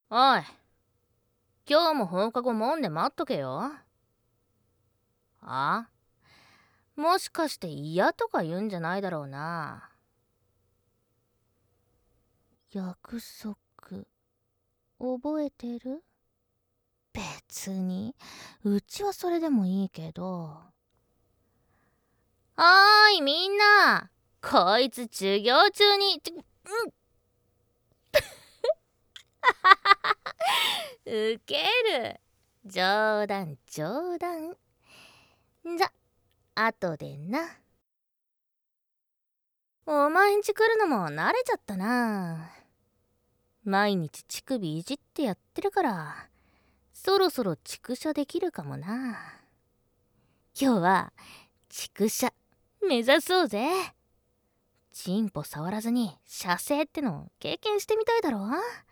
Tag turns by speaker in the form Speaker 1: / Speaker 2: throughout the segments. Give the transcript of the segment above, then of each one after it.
Speaker 1: おい、今日も放課後門で待っとけよ。あ、もしかして嫌とか言うんじゃないだろうな。約束覚えてる？別にうちはそれでもいいけど。おーいみんな、こいつ授業中にウケる。冗談冗談。じゃ、後でな。お前んち来るのも慣れちゃったな。毎日乳首いじってやってるから、そろそろ畜舎できるかもな。今日は畜舎目指そうぜ。チンポ触らずに射精ってのを経験してみたいだろ。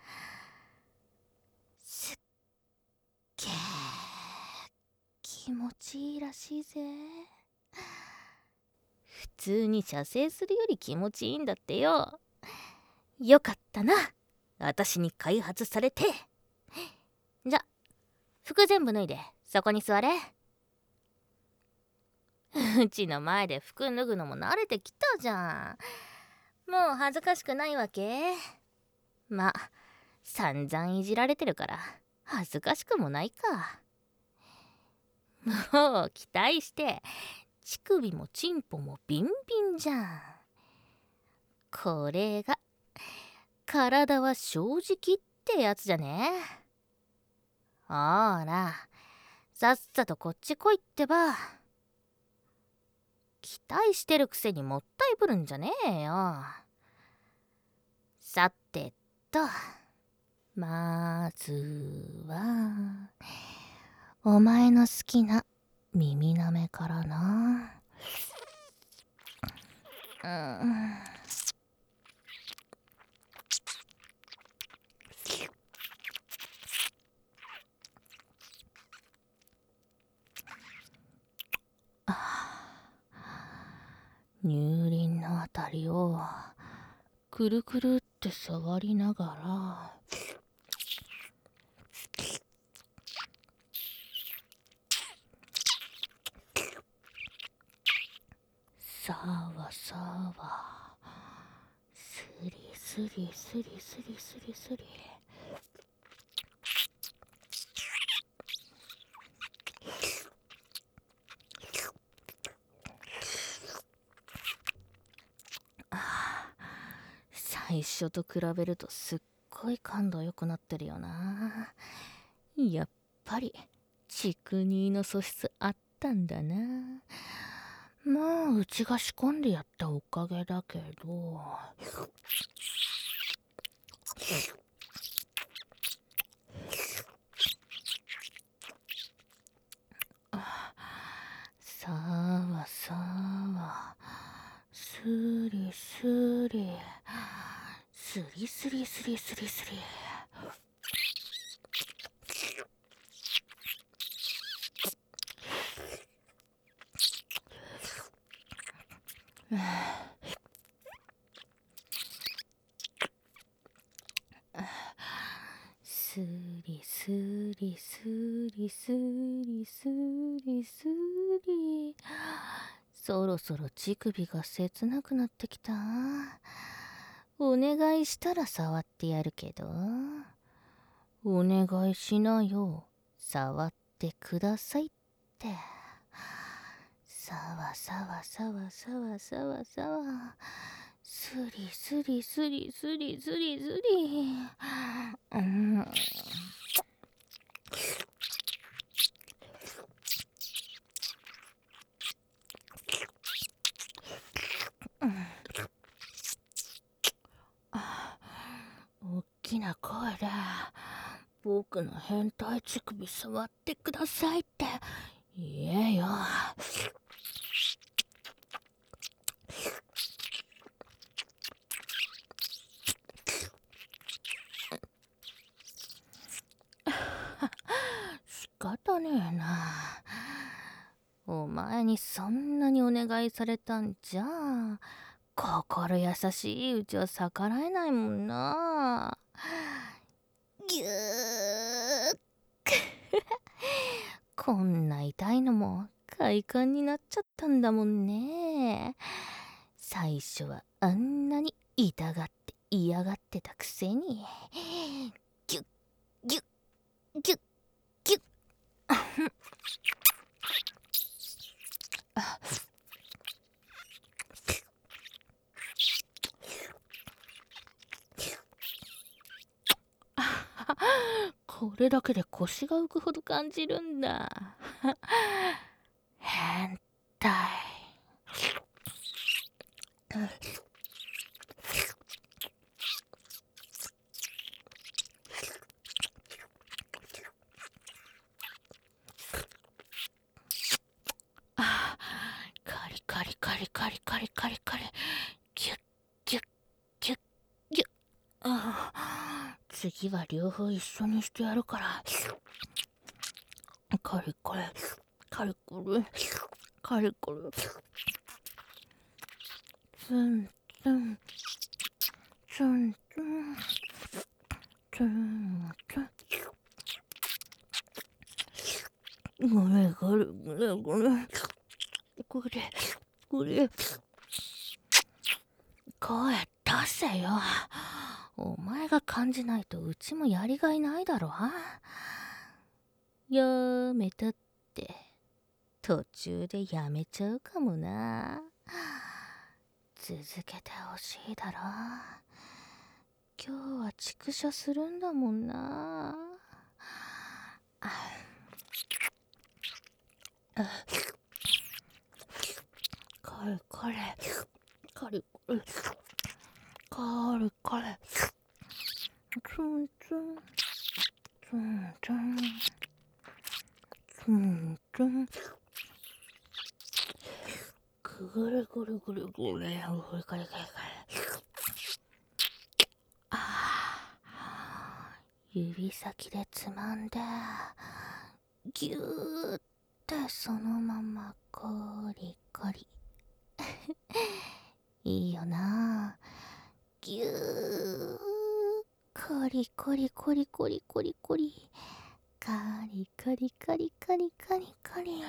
Speaker 1: すっげー気持ちいいらしいぜ。普通に射精するより気持ちいいんだってよ。よかったな、私に開発されて。じゃ、服全部脱いでそこに座れ。うちの前で服脱ぐのも慣れてきたじゃん。もう恥ずかしくないわけ？ま、散々いじられてるから恥ずかしくもないか。もう期待して乳首もチンポもビンビンじゃん。これが体は正直ってやつじゃね。ほら、さっさとこっち来いってば。期待してるくせにもったいぶるんじゃねえよ。さてと、まずはお前の好きな耳なめからな。うん。乳輪のあたりをくるくるって触りながら、さわさわ、スリスリスリスリスリスリ。最初と比べるとすっごい感度良くなってるよな。やっぱり竹乳の素質あったんだな。まあうちが仕込んでやったおかげだけど。さわさわ、スリスリスリスリスリスリスリ。スリスリスリスリスリスリ。そろそろ乳首が切なくなってきた。お願いしたら触ってやるけど。お願いしなよ、触ってくださいって。さわさわさわさわさわさわ、スリスリスリスリスリスリ。うん。おっきな声で僕の変態乳首触ってくださいって言えよ。仕方ねえな。お前にそんなにお願いされたんじゃ心優しいうちは逆らえないもんな。ぎゅーこんな痛いのも快感になっちゃったんだもんね。最初はあんなに痛がって嫌がってたくせに。ギュッギュッギュッギュッ。これだけで腰が浮くほど感じるんだ。変態。カリカリカリカリカリカリカリ。ギュッギュッギュッギュッ。次は両方一緒にしてやるから。カリカリカリカリカリカリ。ツンツンツンツンツンツン。ごれごれごれごれ。これこれ。声出せよ。お前が感じないとうちもやりがいないだろ。やめたって途中でやめちゃうかもな。続けてほしいだろ。今日は畜生するんだもんな。これこれこれこれこれこれツンツンツンツンツンツン。ぐるぐるぐるぐるぐるぐるぐるぐる。指先でつまんでぎゅーってそのままコリコリ。いいよな。ぎゅーコリコリコリコリコリコリカリカリカリカリカリカリ。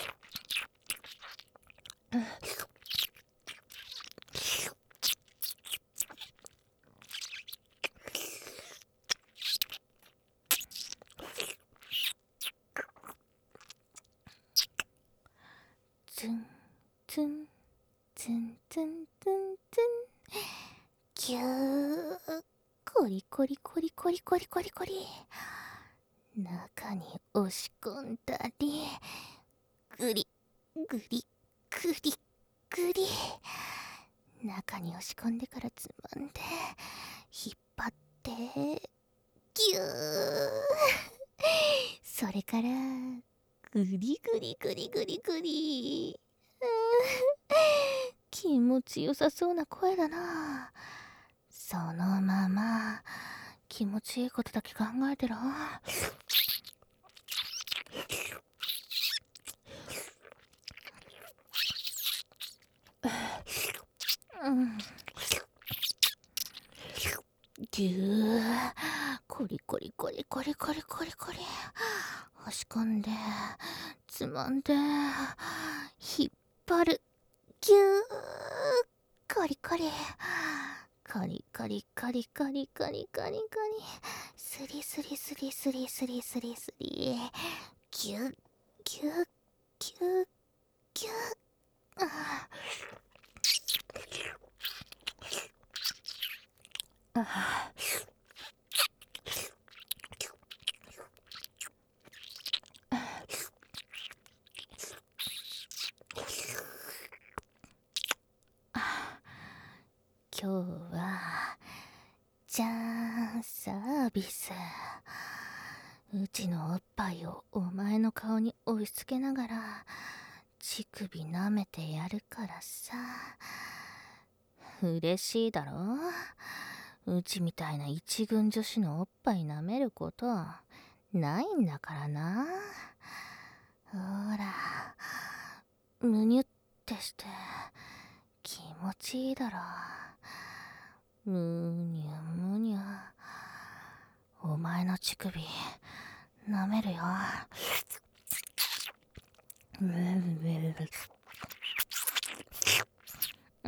Speaker 1: ツンツンツンツンツンツン。ぎゅーコリコリコリコリコリコリコリ。中に押し込んだりグリグリグリグリ。中に押し込んでからつまんで引っ張ってギュー。それからグリグリグリグリグリ。気持ちよさそうな声だな。そのまま気持ちいいことだけ考えてろ。ぎゅーコリコリコリコリコリコリコリ。押し込んでつまんで引っ張るぎゅーコリコリカリカリカリカリカリカリカリ。スリスリスリスリスリスリスリ。ギュッギュッギュッギュッ。今日はじゃーんサービス。うちのおっぱいをお前の顔に押し付けながら乳首舐めてやるからさ。嬉しいだろ。うちみたいな一軍女子のおっぱい舐めることないんだからな。ほらむにゅってして気持ちいいだろ。むにゅむにゅ。お前の乳首舐めるよ。 うん。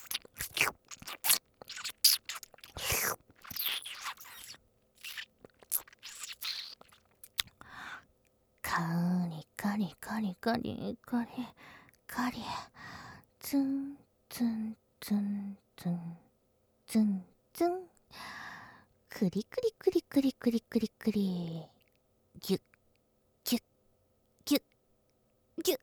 Speaker 1: カリカリカリカリカリカリ、ツンツンツンツンツンツン、クリクリクリクリクリクリクリ、ギュッギュッギュッギュッ、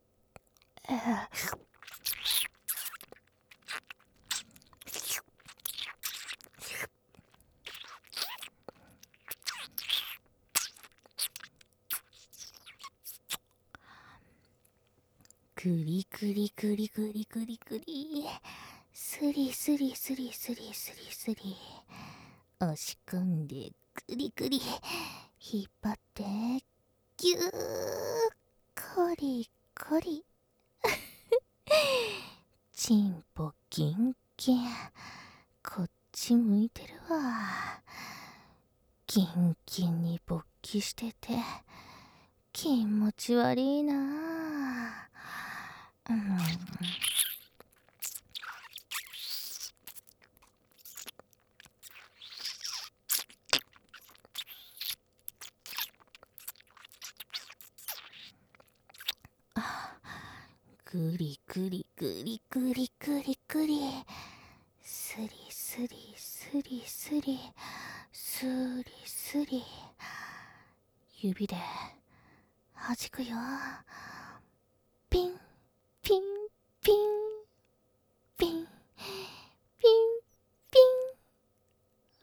Speaker 1: クリクリクリクリクリクリ、スリスリスリスリスリスリ、押し込んでクリクリ、引っ張ってギュー、コリコリ、チンポキンキン、こっち向いてるわ。キンキンに勃起してて気持ち悪いなあ。グリグリグリグリグリグリ、スリスリスリスリスリスリ、指で弾くよ。ピンピンピンピンピンピン、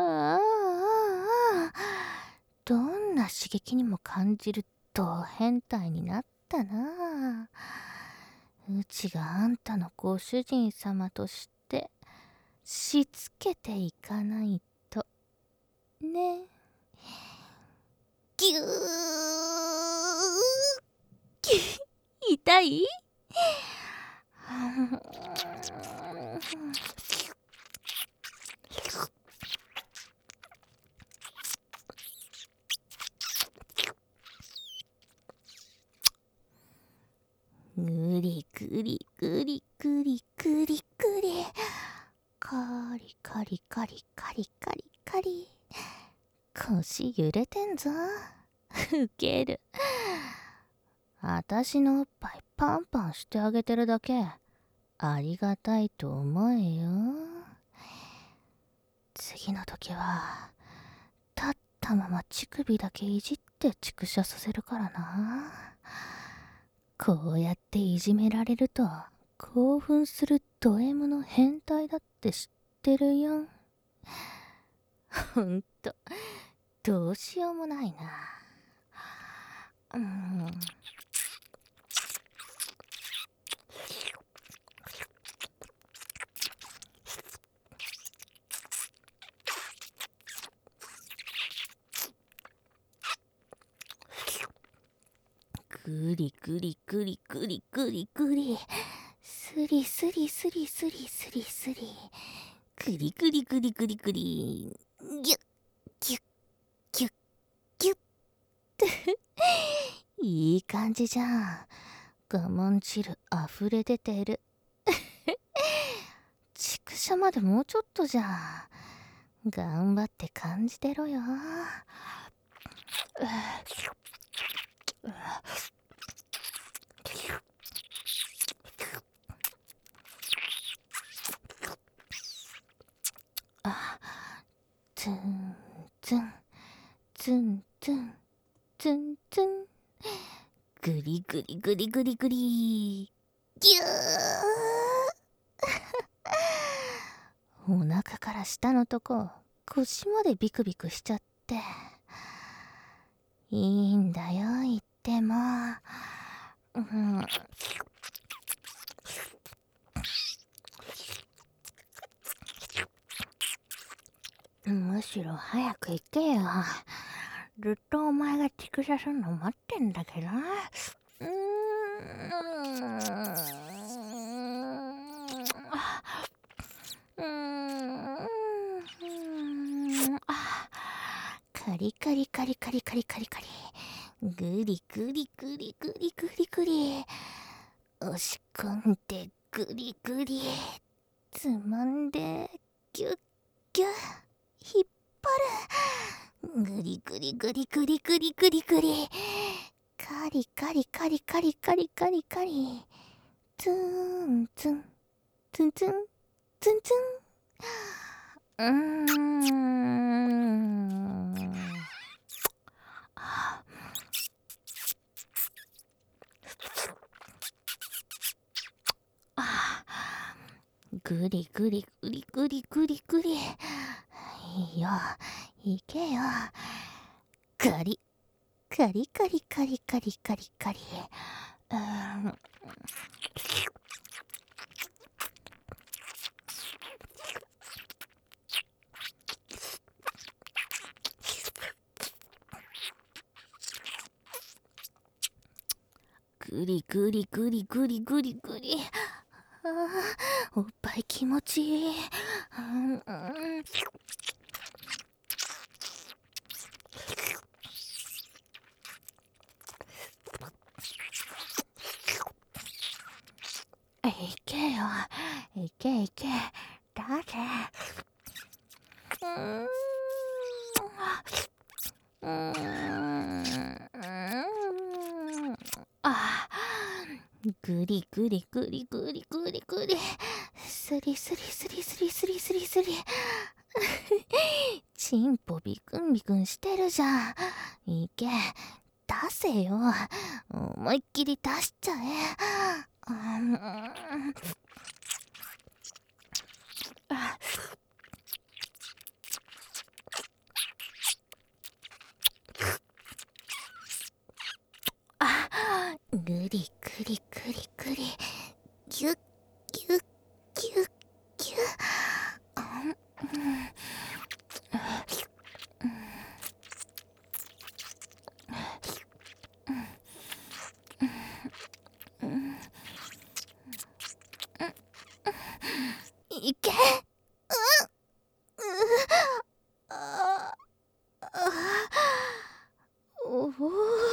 Speaker 1: どんな刺激にも感じると変態になったな。うちがあんたのご主人様としてしつけていかないとね。ぎゅー、痛い？グリグリグリグリグリグリ、カリカリカリカリカリカリ、腰揺れてんぞ。ウケる。あたしのおっぱいパンパンしてあげてるだけありがたいと思えよ。次の時は立ったまま乳首だけいじって畜射させるからな。こうやっていじめられると興奮するド M の変態だって知ってるよ。ほんとどうしようもないな。グリグリグリグリグリグリ、スリスリスリスリスリスリ、グリグリグリグリグリ、ギュッギュッギュッギュッいい感じじゃん。我慢汁あふれ出てる。畜舎までもうちょっとじゃん。頑張って感じてろよ。ツンツンツンツンツンツン、グリグリグリグリグリ、ギューお腹から下のとこ腰までビクビクしちゃって。いいんだよ言っても。むしろ早く行けよ。ずっとお前が畜射するの待ってんだけど。カリカリカリカリカリカリカリ、 ぐりぐりぐりぐりぐりぐり、押し込んでぐりぐり、つまんでギュッギュッ引っ張る、ぐりぐりぐりぐりぐりぐりぐり、カリカリカリカリカリカリカリ、ツンツンツンツンツンツン。ぐりぐりぐりぐりぐりぐり、いいよ、いけよ、カリカリカリカリカリカリカリ、ぐりぐりぐりぐりぐりぐり、おっぱい気持ちいい。いけよ、いけいけ、だぜ。ぐりぐりぐりぐりぐりぐり、すりすりすりすりすりすりすり、チンポビクンビクンしてるじゃん。いけ、出せよ、思いっきり出しちゃえ。ぐりぐりぐりぐり、ギュッギュッギュッギュッ。いけ、おお、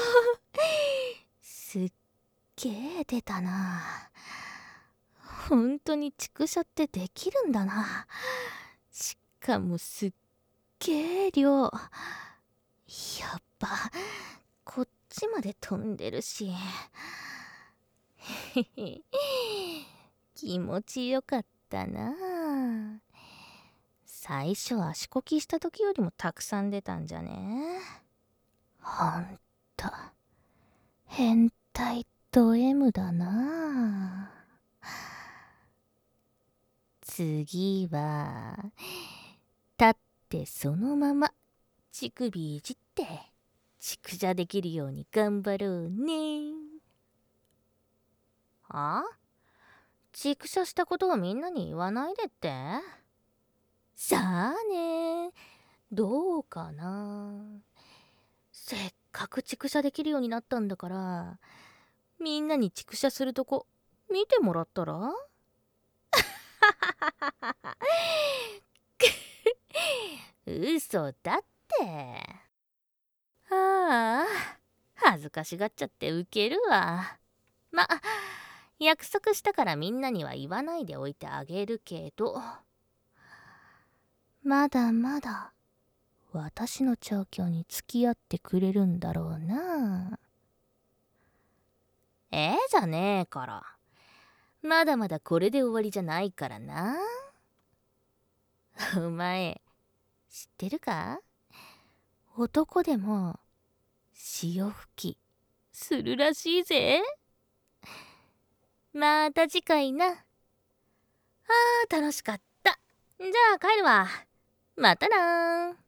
Speaker 1: すっげえ出たな。ほんとに畜舎ってできるんだな。しかもすっげえ量。やっぱこっちまで飛んでるし。気持ちよかったな。最初足こきした時よりもたくさん出たんじゃね。ほんと変態ド M だな。次は立ってそのまま乳首いじって畜舎できるように頑張ろうね。畜舎したことをみんなに言わないでって？さあね、どうかな。せっかく畜舎できるようになったんだから、みんなに畜舎するとこ見てもらったら？嘘だって。ああ、恥ずかしがっちゃってウケるわ。ま、約束したからみんなには言わないでおいてあげるけど、まだまだ私の調教に付き合ってくれるんだろうな。じゃねえから。まだまだこれで終わりじゃないからな。お前、知ってるか？男でも潮吹きするらしいぜ。また次回な。楽しかった。じゃあ帰るわ。またな。